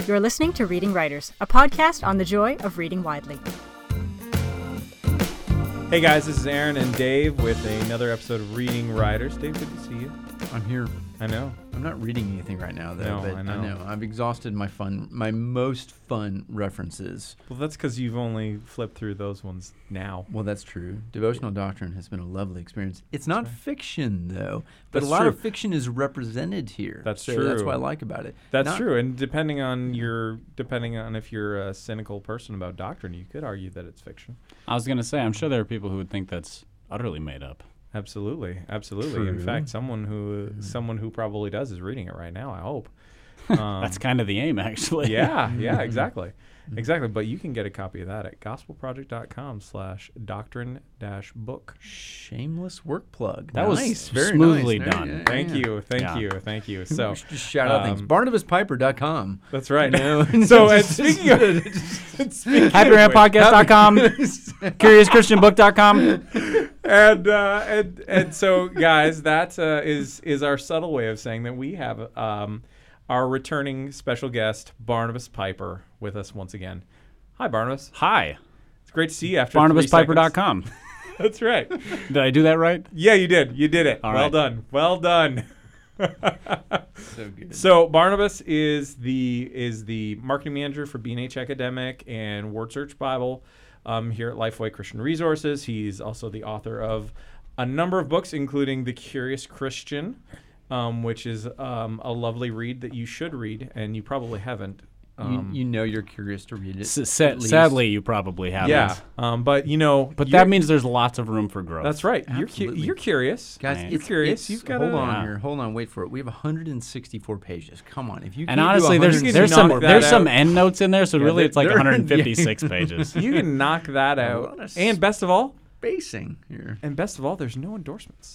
You're listening to Reading Writers, a podcast on the joy of reading widely. Hey guys, this is Aaron and Dave with another episode of Reading Writers. Dave, good to see you. I'm here. I know. I'm not reading anything right now, though. No, but I know. I've exhausted my most fun references. Well, that's because you've only flipped through those ones now. Well, that's true. Devotional doctrine has been a lovely experience. It's not fiction, though, but That's a lot true. of fiction is represented here. That's so true. That's what I like about it. That's true. And depending on if you're a cynical person about doctrine, you could argue that it's fiction. I was going to say, I'm sure there are people who would think that's utterly made up. Absolutely. True. In fact, someone who probably does is reading it right now, I hope. That's kind of the aim, actually. Yeah, exactly. Exactly. But you can get a copy of that at gospelproject.com/doctrine-book. Shameless work plug. That nice. was Very smoothly nice. done. Thank you. So We should just shout out things. BarnabasPiper.com. that's right. No. So and speaking of HappyRantPodcast.com, CuriousChristianBook.com. and so guys, that is our subtle way of saying that we have our returning special guest Barnabas Piper with us once again. Hi, Barnabas. Hi, It's great to see you after 3 seconds. BarnabasPiper.com. That's right. Did I do that right? Yeah, you did. You did it. All Well right. done. Well done. So good. So Barnabas is the marketing manager for B&H Academic and Word Search Bible here at Lifeway Christian Resources. He's also the author of a number of books, including The Curious Christian, which is a lovely read that you should read, and you probably haven't. You know you're curious to read it. at least. Sadly, you probably haven't. Yeah, but But that means there's lots of room for growth. that's right. Absolutely. You're curious, Guys, Man. You're curious. You've got hold to. on here. Hold on. Wait for it. We have 164 pages. Come on. If you And can't honestly, do there's 164 knock that there's out. some end notes in there, so Yeah, really it's like they're- 156 pages. You can knock that A out. lot of And best of all, spacing here. there's no endorsements.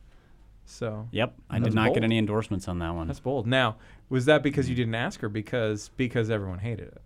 So Yep, I That's did not bold. get any endorsements on that one. that's bold. Now, was that because you didn't ask, or because everyone hated it?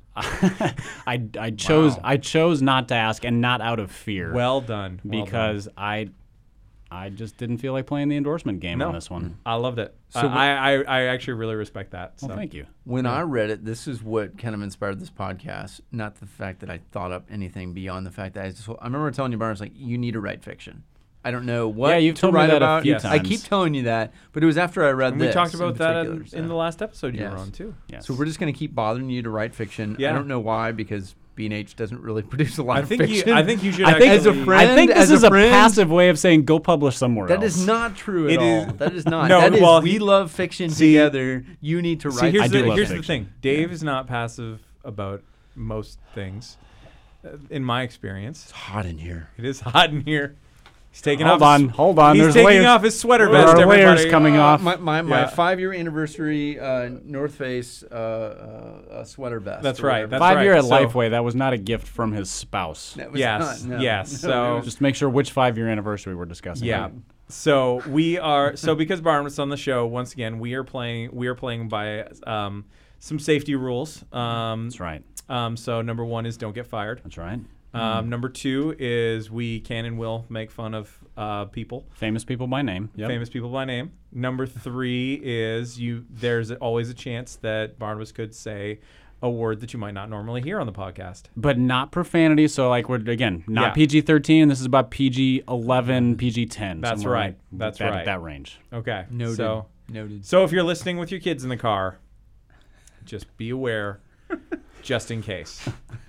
I chose not to ask, and not out of fear. Well done. Well because I just didn't feel like playing the endorsement game No. on this one. done. I loved it. So I actually really respect that. So. Well, thank you. When I read it, this is what kind of inspired this podcast. Not the fact that I thought up anything beyond the fact that I remember telling you, Barnes, like, you need to write fiction. I don't know what Yeah, you've to told me write that a about. few Yes. I times. keep telling you that, but it was after I read And this. we talked about that particular, so. in the last episode you were Yes. on too. Yes. So we're just going to keep bothering you to write fiction. Yeah. I don't know why, because B&H doesn't really produce a lot I of think fiction. you should. I think actually, as a friend, I think this as a is a friend- passive way of saying go publish somewhere That else. is not true at It all. is- That is not. No, that is, well, we love fiction together. You need to See, write. I do love here's the fiction. thing. Dave is not passive about most things, in my experience. It's hot in here. It is hot in here. He's taking Hold off. on. He's There's taking layers. off his sweater There vest. are layers everybody. coming off. My Yeah. 5-year anniversary North Face sweater vest. That's or right. whatever. That's 5 year right. at So- Lifeway. That was not a gift from his spouse. That was Yes, not, no. yes. No, So- it was- Just make sure which 5-year anniversary we're discussing. Yeah. So we are. So because Barnabas on the show once again, we are playing by some safety rules. That's right. So number 1 is don't get fired. That's right. Number 2 is we can and will make fun of people, Famous people by name. Yep. famous people by name. Number 3 is there's always a chance that Barnabas could say a word that you might not normally hear on the podcast. But not profanity. So like we're again not Yeah. PG-13. This is about PG-11, PG-10. That's somewhere right. like That's that, right. That range. Okay. Noted. So Noted. if you're listening with your kids in the car, just be aware, just in case.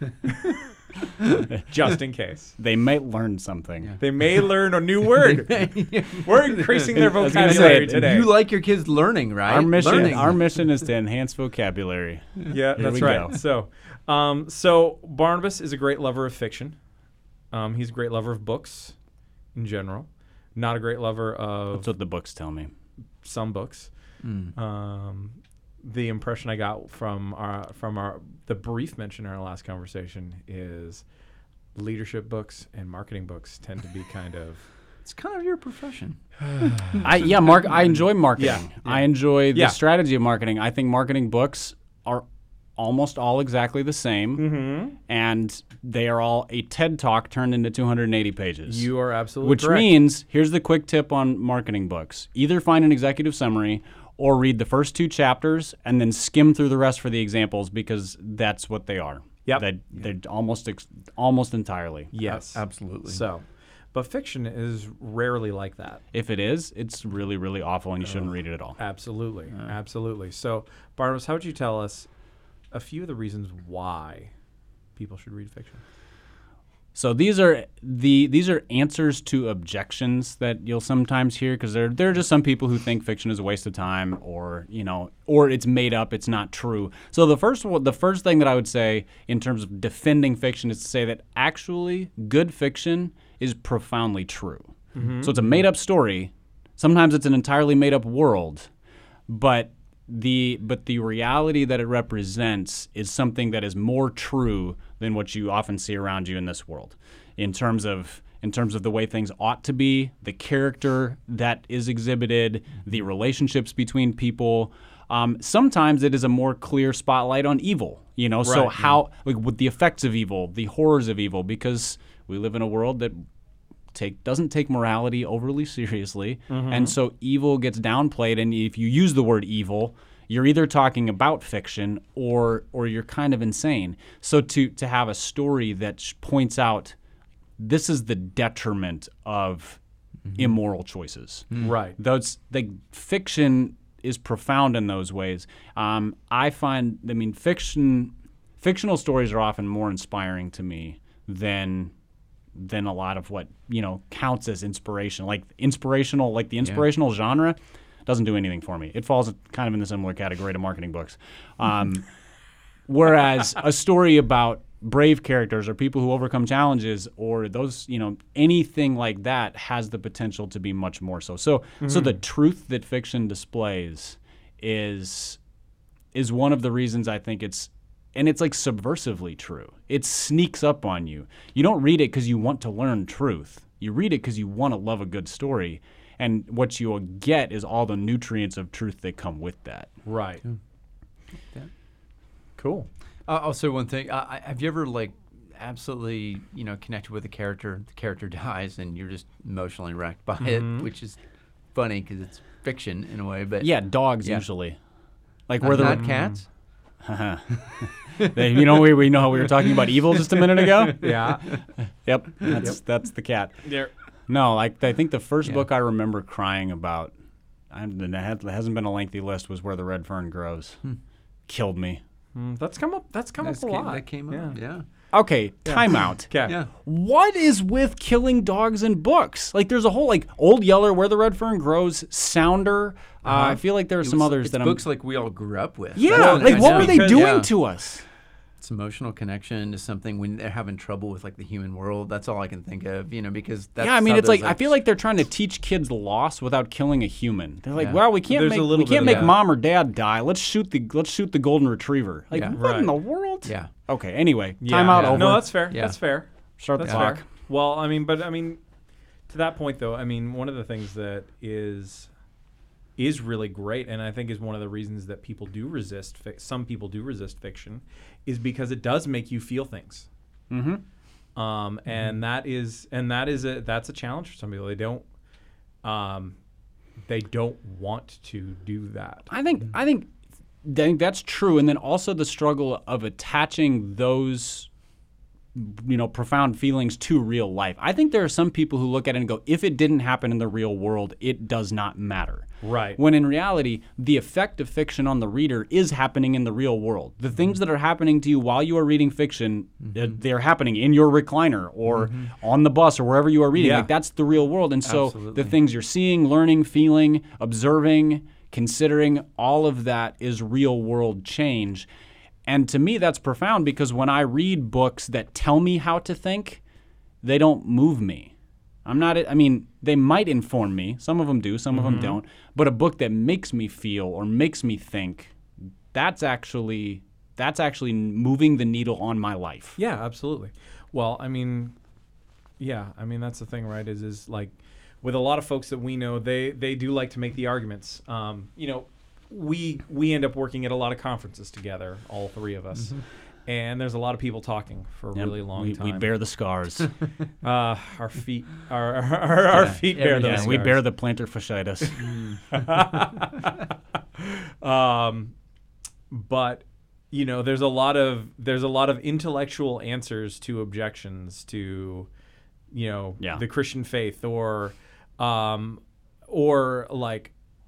Just in case. They might learn something. Yeah. They may learn a new word. We're increasing their was gonna say, vocabulary today. You like your kids learning, right? Our mission is to enhance vocabulary. Yeah, Here that's we right. go. So Barnabas is a great lover of fiction. He's a great lover of books in general. Not a great lover of That's what the books tell me. some books. Mm. The impression I got from the brief mention in our last conversation is leadership books and marketing books tend to be kind of It's kind of your profession. I enjoy marketing. Yeah. I enjoy the Yeah. strategy of marketing. I think marketing books are almost all exactly the same, Mm-hmm. and they are all a TED Talk turned into 280 pages. You are absolutely Which correct. means, here's the quick tip on marketing books. Either find an executive summary or read the first 2 chapters and then skim through the rest for the examples, because that's what they are. Yep. They're almost entirely. Yes. Absolutely. So, but fiction is rarely like that. If it is, it's really, really awful, and you shouldn't read it at all. Absolutely. Absolutely. So, Barnabas, how would you tell us a few of the reasons why people should read fiction? So these are answers to objections that you'll sometimes hear, because there are just some people who think fiction is a waste of time, or it's made up, it's not true. So the first thing that I would say in terms of defending fiction is to say that actually good fiction is profoundly true. So it's a made up story. Sometimes it's an entirely made up world, but the reality that it represents is something that is more true than what you often see around you in this world, in terms of the way things ought to be, the character that is exhibited, the relationships between people. Sometimes it is a more clear spotlight on evil, so how, like, with the effects of evil, the horrors of evil, because we live in a world that doesn't take morality overly seriously, and so evil gets downplayed. And if you use the word evil, you're either talking about fiction or you're kind of insane. So to have a story that points out this is the detriment of immoral choices. Right. Fiction is profound in those ways. Fictional stories are often more inspiring to me than a lot of what counts as inspiration. The inspirational genre doesn't do anything for me. It falls kind of in the similar category to marketing books. Whereas a story about brave characters or people who overcome challenges, or those, anything like that, has the potential to be much more so. So the truth that fiction displays is one of the reasons I think it's like subversively true. It sneaks up on you. You don't read it because you want to learn truth. You read it because you want to love a good story. And what you'll get is all the nutrients of truth that come with that. Right. Yeah. Cool. Also, one thing, have you ever absolutely connected with a character? The character dies, and you're just emotionally wrecked by it, which is funny because it's fiction in a way. But yeah, dogs usually. Not cats. We know we were talking about evil just a minute ago. Yeah. Yep. That's the cat. There. No, I think the first book I remember crying about, it hasn't been a lengthy list, was Where the Red Fern Grows. Killed me. That's come up a lot. That came up. Yeah. Okay, time out. Okay. Yeah. What is with killing dogs in books? There's a whole, Old Yeller, Where the Red Fern Grows, Sounder. I feel like there are some others that books like we all grew up with. Yeah, what were they doing to us? It's emotional connection to something when they're having trouble with the human world. That's all I can think of, because that's it's I feel like they're trying to teach kids loss without killing a human. They're like, well, we can't make mom or dad die. Let's shoot the golden retriever. What in the world? Yeah. Okay. Anyway, time out. Over. No, that's fair. Yeah. That's fair. Start the clock. Fair. Well, to that point though, one of the things that is really great, and I think is one of the reasons that people do resist. Some people do resist fiction, is because it does make you feel things. And that's a challenge for some people. They don't want to do that. I think that's true, and then also the struggle of attaching those profound feelings to real life. I think there are some people who look at it and go, if it didn't happen in the real world, it does not matter. Right. When in reality, the effect of fiction on the reader is happening in the real world. The things that are happening to you while you are reading fiction, they're happening in your recliner or on the bus or wherever you are reading. That's the real world. And so the things you're seeing, learning, feeling, observing, considering, all of that is real world change. And to me, that's profound, because when I read books that tell me how to think, they don't move me. They might inform me. Some of them do, some of them don't. But a book that makes me feel or makes me think, that's actually moving the needle on my life. Yeah, absolutely. Well, that's the thing, right? Is with a lot of folks that we know, they do like to make the arguments. We end up working at a lot of conferences together, all three of us. and there's a lot of people talking for a really long time. We bear the scars. Our feet, our feet bear those scars. We bear the plantar fasciitis. But there's a lot of intellectual answers to objections to the Christian faith, or like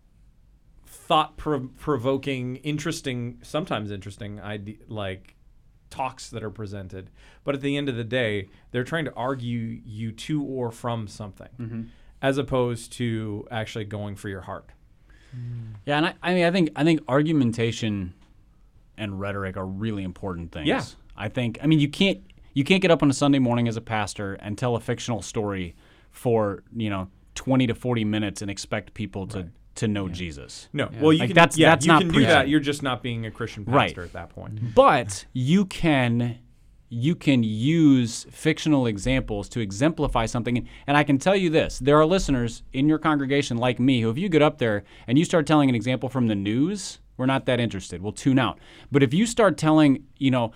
thought-provoking, sometimes interesting like talks that are presented. But at the end of the day, they're trying to argue you to or from something, as opposed to actually going for your heart. Yeah, and I think argumentation and rhetoric are really important things. Yeah. You can't get up on a Sunday morning as a pastor and tell a fictional story for 20 to 40 minutes and expect people to know Jesus. No, well, you like can. That's you not can do preaching. that. You're just not being a Christian pastor at that point. But you can use fictional examples to exemplify something. And I can tell you this: there are listeners in your congregation like me who, if you get up there and you start telling an example from the news, we're not that interested. We'll tune out. But if you start telling, you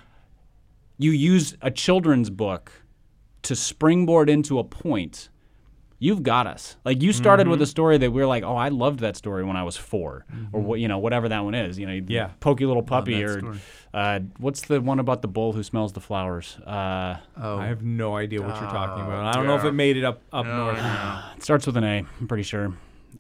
use a children's book to springboard into a point, you've got us. Like, you started with a story that we were like, oh, I loved that story when I was 4, or whatever that one is. Pokey Little Puppy, or what's the one about the bull who smells the flowers? I have no idea what you're talking about. I don't know if it made it up north. It starts with an A, I'm pretty sure.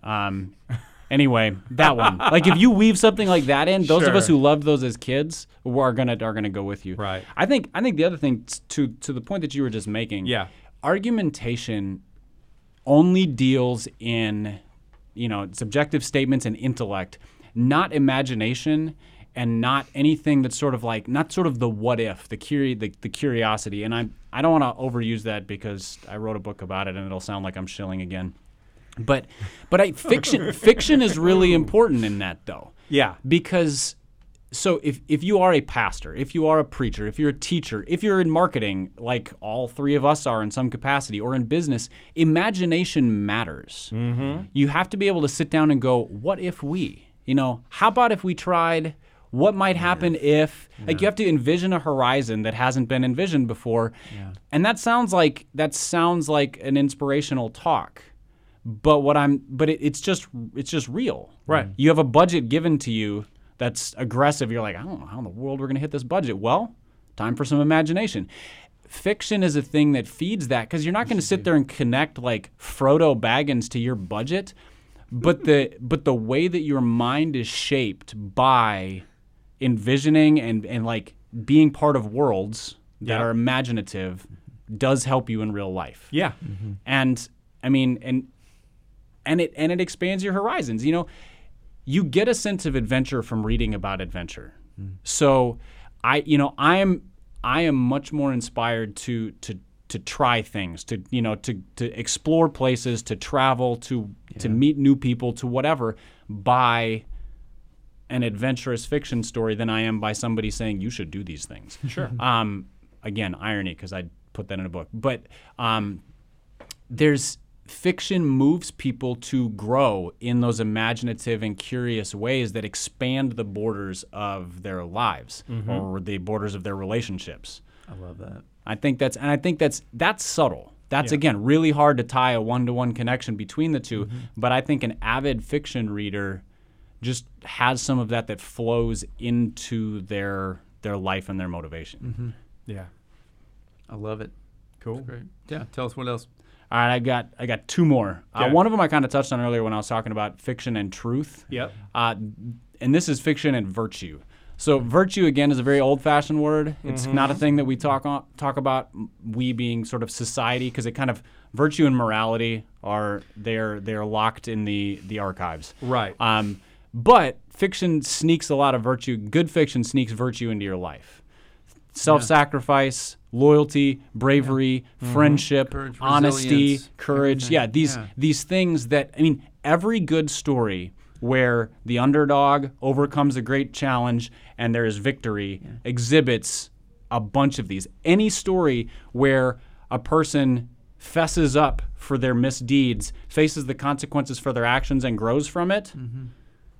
Anyway, that one. Like, if you weave something like that in, those of us who loved those as kids are gonna go with you. Right. I think the other thing, to the point that you were just making, argumentation only deals in subjective statements and intellect, not imagination, and not anything that's sort of like, not sort of the what if, the curiosity. And I don't want to overuse that because I wrote a book about it and it'll sound like I'm shilling again. But fiction is really important in that, though. Yeah. Because so if you are a pastor, if you are a preacher, if you're a teacher, if you're in marketing, like all three of us are in some capacity, or in business, imagination matters. Mm-hmm. You have to be able to sit down and go, what if we? How about if we tried? What might happen if? Like, you have to envision a horizon that hasn't been envisioned before. Yeah. And that sounds like an inspirational talk. But it's just real. Right. You have a budget given to you that's aggressive. You're like, I don't know how in the world we're going to hit this budget. Well, time for some imagination. Fiction is a thing that feeds that, because you're not going to sit there and connect like Frodo Baggins to your budget, but the way that your mind is shaped by envisioning and like being part of worlds that are imaginative does help you in real life. Yeah. Mm-hmm. And it expands your horizons. You get a sense of adventure from reading about adventure. Mm. So I am much more inspired to try things, to explore places, to travel, to meet new people, to whatever, by an adventurous fiction story than I am by somebody saying you should do these things. Sure. Again, irony, because I put that in a book. But fiction moves people to grow in those imaginative and curious ways that expand the borders of their lives, or the borders of their relationships. I love that. I think that's subtle. That's again really hard to tie a one-to-one connection between the two. Mm-hmm. But I think an avid fiction reader just has some of that flows into their life and their motivation. Mm-hmm. Yeah, I love it. Cool. That's great. Yeah. Tell us what else. All right, I got two more. One of them I kind of touched on earlier when I was talking about fiction and truth. Yep. And this is fiction and virtue. So virtue, again, is a very old-fashioned word. It's not a thing that we talk about, we being sort of society, because it kind of, virtue and morality they're locked in the archives. Right. But fiction sneaks a lot of virtue. Good fiction sneaks virtue into your life. Self-sacrifice, loyalty, bravery, friendship, courage, honesty, courage. everything. Yeah, these things that, every good story where the underdog overcomes a great challenge and there is victory exhibits a bunch of these. Any story where a person fesses up for their misdeeds, faces the consequences for their actions, and grows from it,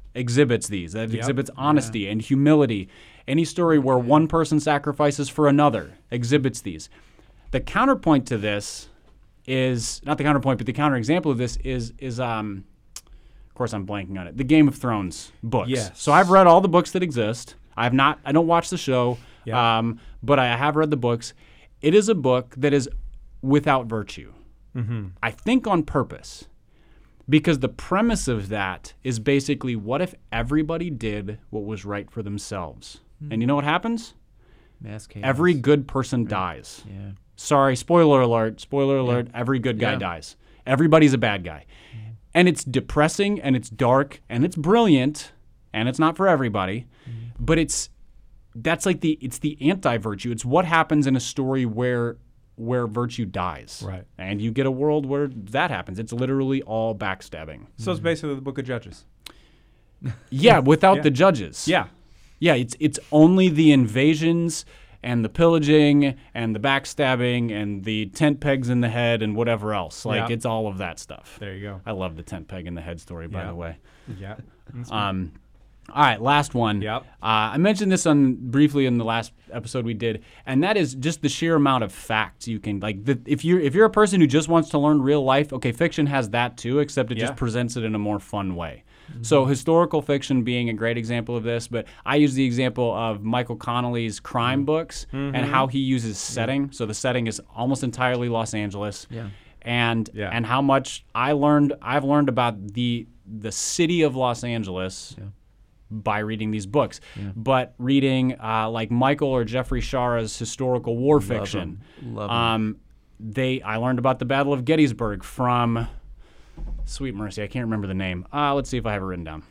exhibits these. That exhibits honesty and humility. Any story where one person sacrifices for another exhibits these. The counterpoint to this is not the counterpoint, but the counterexample of this is of course I'm blanking on it. The Game of Thrones books. Yes. So I've read all the books that exist. I don't watch the show, Yeah. but I have read the books. It is a book that is without virtue. I think on purpose, because the premise of that is basically, what if everybody did what was right for themselves? And you know what happens? Mass chaos. Every good person dies. Yeah. Sorry, spoiler alert, every good guy dies. Everybody's a bad guy. And it's depressing, and it's dark, and it's brilliant, and it's not for everybody, but it's the anti-virtue. It's what happens in a story where virtue dies. Right. And you get a world where that happens. It's literally all backstabbing. So it's basically the Book of Judges. Yeah, without the judges. Yeah. Yeah, it's only the invasions and the pillaging and the backstabbing and the tent pegs in the head and whatever else. Like, Yeah. it's all of that stuff. There you go. I love the tent peg in the head story, by Yeah. the way. Yeah. All right, last one. Yep. I mentioned this briefly in the last episode we did, and that is just the sheer amount of facts you can if you're a person who just wants to learn real life, okay, fiction has that too, except it just presents it in a more fun way. So historical fiction being a great example of this, but I use the example of Michael Connelly's crime books and how he uses setting. So the setting is almost entirely Los Angeles. Yeah. And how much I've learned about the city of Los Angeles by reading these books. But reading like Michael or Jeffrey Shara's historical war fiction. Love 'em. I learned about the Battle of Gettysburg from sweet mercy, I can't remember the name. Let's see if I have it written down.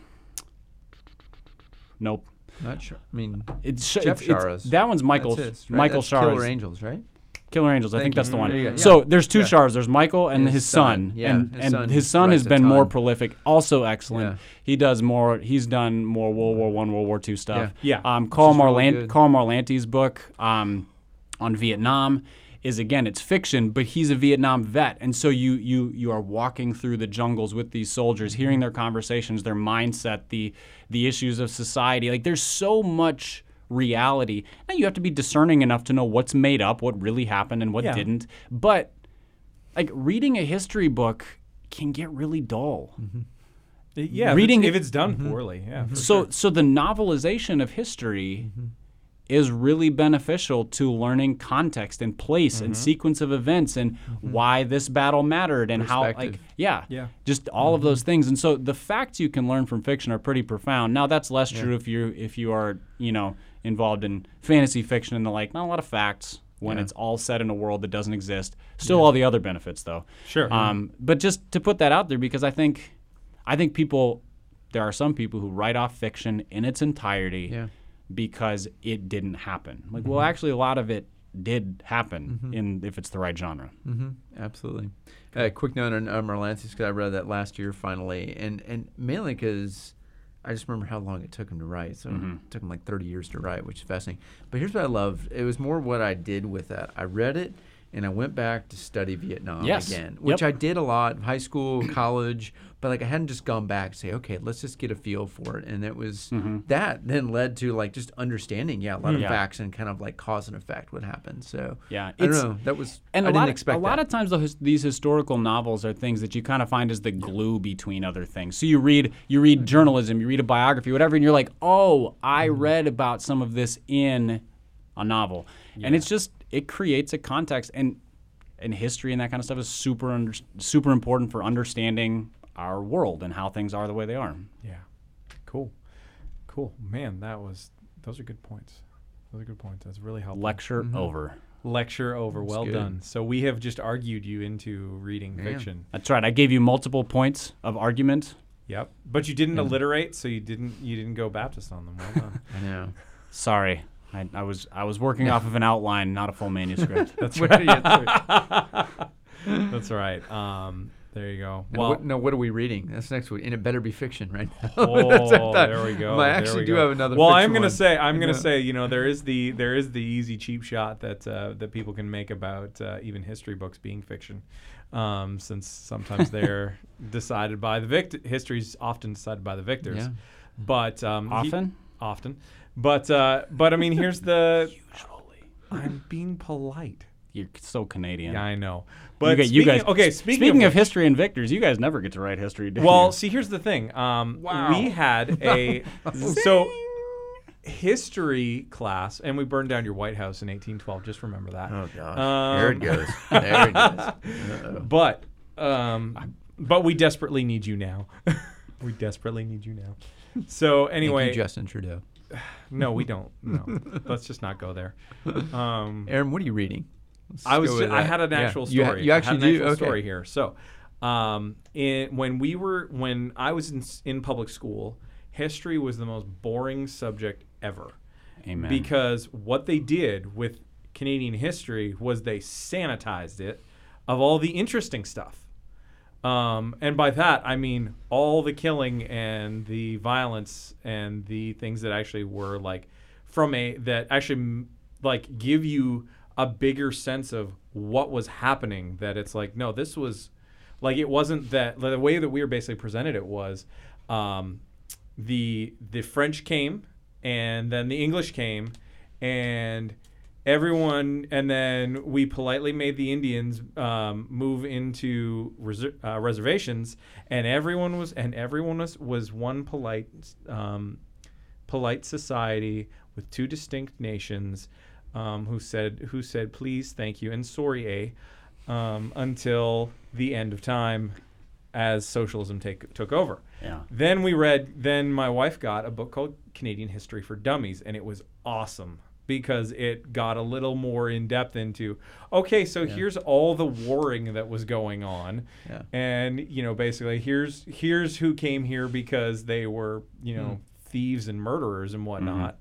Nope. Not sure. I mean, Jeff Shara's. That one's Michael's. That's his, right? Michael That's Shara's. Killer Angels, right? Killer Angels. I Thank think that's you. the one. There you go. So Yeah. there's two Yeah. Shars. There's Michael and his son. Yeah, And his son his son has writes a been more ton. prolific. Also excellent. Yeah. He does more. He's done more World War I, World War II stuff. Yeah. Carl is really good. Marlante's book on Vietnam is, again, it's fiction, but he's a Vietnam vet, and so you are walking through the jungles with these soldiers, hearing their conversations, their mindset, the issues of society. Like, there's so much reality. Now you have to be discerning enough to know what's made up, what really happened, and what didn't. But like, reading a history book can get really dull. Yeah. Reading if it's done poorly. Yeah. for So sure. so the novelization of history is really beneficial to learning context and place and sequence of events and why this battle mattered and how, like, Perspective. Yeah. just all of those things. And so the facts you can learn from fiction are pretty profound. Now that's less true if you are involved in fantasy fiction and the like. Not a lot of facts when it's all set in a world that doesn't exist. Still all the other benefits though. Sure. But just to put that out there, because I think there are some people who write off fiction in its entirety because it didn't happen. Like, well, actually, a lot of it did happen if it's the right genre. Absolutely. Quick note on Marlantes, because I read that last year finally, and mainly because I just remember how long it took him to write. So it took him like 30 years to write, which is fascinating. But here's what I loved. It was more what I did with that. I read it, and I went back to study Vietnam again, which I did a lot, high school, college, but like I hadn't just gone back and say, okay, let's just get a feel for it. And it was that then led to like just understanding, a lot of facts and kind of like cause and effect what happened. So I don't know. That was, And I didn't expect a lot of times these historical novels are things that you kind of find as the glue between other things. So you read journalism, you read a biography, whatever, and you're like, oh, I read about some of this in a novel. And it's just, it creates a context, and history and that kind of stuff is super important for understanding our world and how things are the way they are. Yeah. Cool. Man, those are good points. That's really helpful. Lecture over. Lecture over. Well good. done. So we have just argued you into reading fiction. That's right. I gave you multiple points of argument. Yep. But you didn't alliterate, so you didn't go Baptist on them. Well done. I know. Sorry. I was working off of an outline, not a full manuscript. That's right. That's right. There you go. Well, what are we reading? That's next week, and it better be fiction, right? Oh, there we go. I actually do have another. Well, fiction I'm one. gonna say, there is the easy cheap shot that people can make about even history books being fiction, since sometimes they're decided by the victor. History's often decided by the victors. but Often? But I mean, here's the. Usually, I'm being polite. You're so Canadian. Yeah, I know. But you guys. Okay, speaking of history and victors, you guys never get to write history. Do well, you? see, here's the thing. Wow. We had a history class, and we burned down your White House in 1812. Just remember that. Oh gosh, there it goes. There it goes. Uh-oh. But we desperately need you now. We desperately need you now. So anyway, Thank you, Justin Trudeau. No, we don't. No, let's just not go there. Aaron, what are you reading? I had an actual story. You actually I had an do? actual Okay. story here. So, when I was in public school, history was the most boring subject ever. Amen. Because what they did with Canadian history was they sanitized it of all the interesting stuff. And by that, I mean all the killing and the violence and the things that actually were that actually give you a bigger sense of what was happening. That it's like, no, this was it wasn't that the way that we were basically presented. It was the French came and then the English came and everyone, and then we politely made the Indians move into reservations, and everyone was one polite society with two distinct nations who said please, thank you, and sorry, until the end of time, as socialism took over. Yeah. Then my wife got a book called Canadian History for Dummies, and it was awesome, because it got a little more in depth into, okay, so here's all the warring that was going on. Yeah. And, basically here's who came here because they were, thieves and murderers and whatnot.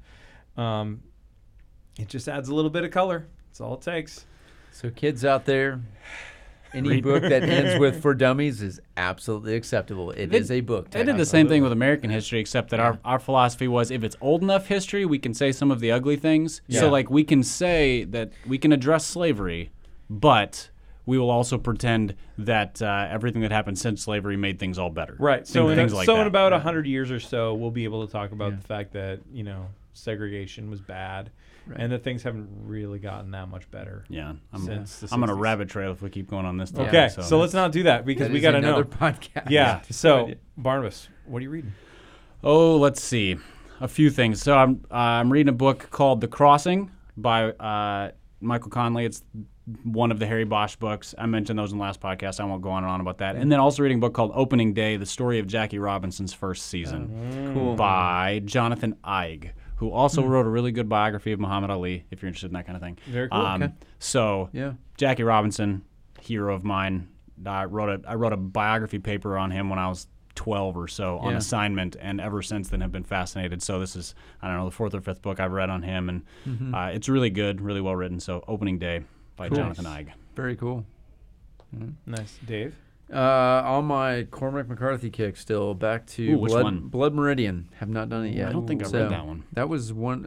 It just adds a little bit of color. That's all it takes. So kids out there, any book that ends with "for dummies" is absolutely acceptable. It is a book. They did the same thing with American history, except that our philosophy was, if it's old enough history, we can say some of the ugly things. Yeah. So we can say that we can address slavery, but we will also pretend that everything that happened since slavery made things all better. Right. So in that. about 100 years or so, we'll be able to talk about the fact that, segregation was bad. Right. And that things haven't really gotten that much better. Yeah, I'm since on a rabbit trail if we keep going on this. Topic, okay, so let's not do that, because we got to know. Another podcast. Yeah. So Barnabas, what are you reading? Oh, let's see, a few things. So I'm reading a book called The Crossing by Michael Conley. It's one of the Harry Bosch books. I mentioned those in the last podcast. I won't go on and on about that. And then also reading a book called Opening Day: The Story of Jackie Robinson's First Season, Cool. by Jonathan Eig, who also wrote a really good biography of Muhammad Ali, if you're interested in that kind of thing. Very cool. Okay. So, Jackie Robinson, hero of mine. I wrote a biography paper on him when I was 12 or so on assignment, and ever since then have been fascinated. So this is, I don't know, the fourth or fifth book I've read on him, and it's really good, really well written. So Opening Day by Jonathan Eig. Very cool. Nice. Dave? On my Cormac McCarthy kick, still back to which one? Blood Meridian. Have not done it yet. I don't think I read that one. That was one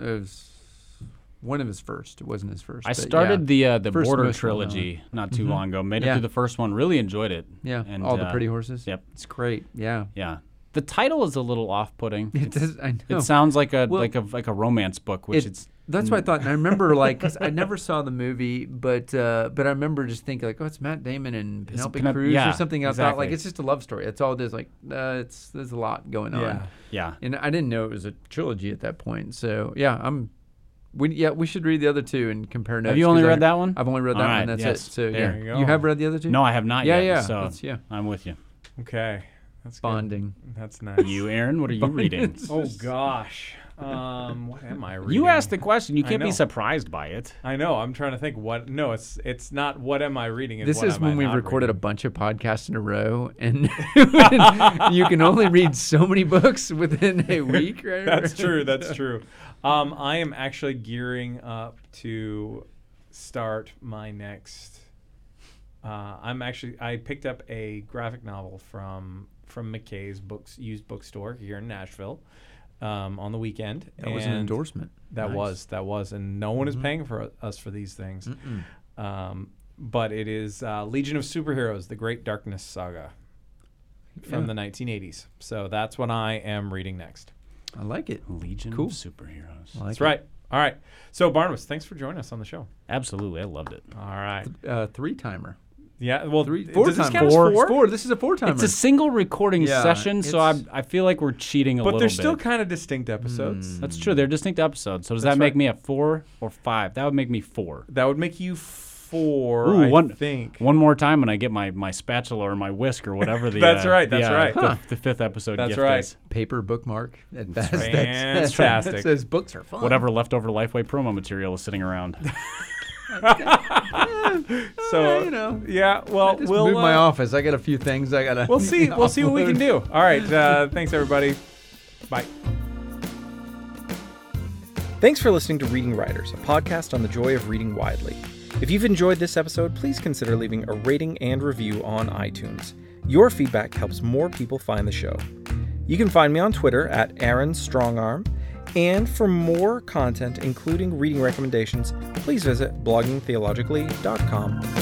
of his first. It wasn't his first. I started the First Border most trilogy not too long ago. Made it through the first one. Really enjoyed it. Yeah, and, all the pretty horses. Yep. It's great. Yeah. Yeah. The title is a little off-putting. It does. I know. It sounds like a a romance book, which it's. That's what I thought. And I remember, because I never saw the movie, but I remember just thinking, it's Matt Damon and Penelope Cruz or something. I thought, it's just a love story. That's all it is. There's a lot going on. Yeah. And I didn't know it was a trilogy at that point. So, we should read the other two and compare notes. Have you only read that one? I've only read that one. That's it. So, There you go. You have read the other two? No, I have not yet. Yeah. So Yeah. I'm with you. Okay. That's good. Bonding. That's nice. You, Aaron, what are you reading? Oh, gosh. What am I reading? You asked the question. You can't know. be surprised by it. I know. I'm trying to think what. No, it's not what am I reading. It's This what is am I when we not recorded reading. a bunch of podcasts in a row, and you can only read so many books within a week, right? That's true. That's true. I am actually gearing up to start my next. I picked up a graphic novel from McKay's used bookstore here in Nashville on the weekend. That was an endorsement. That was, and no one is paying for us for these things. But it is Legion of Superheroes: The Great Darkness Saga from the 1980s. So that's what I am reading next. I like it. Legion Cool. of Superheroes. I like That's right. All right. So Barnabas, thanks for joining us on the show. Absolutely, I loved it. All right. it. 3-timer. Yeah. Well, Four does this timer. count as Four. four? Four. This is a 4-timer. It's a single recording Yeah, session, so it's- I feel like we're cheating a But little they're bit. still kind of distinct episodes. That's true. They're distinct episodes. So does That's that make right. me a 4 or 5? That would make me 4. That would make you 4. Ooh, I think. One more time when I get my spatula or my whisk or whatever the That's right, that's right. the 5th episode That's gift right. is. paper bookmark. That's fantastic. That says books are fun. Whatever leftover Lifeway promo material is sitting around. So yeah. Well, Just we'll move my office. I got a few things I gotta. We'll see. We'll see what we can do. All right. Thanks everybody. Bye. Thanks for listening to Reading Writers, a podcast on the joy of reading widely. If you've enjoyed this episode, please consider leaving a rating and review on iTunes. Your feedback helps more people find the show. You can find me on Twitter at Aaron Strongarm, and for more content, including reading recommendations, please visit bloggingtheologically.com.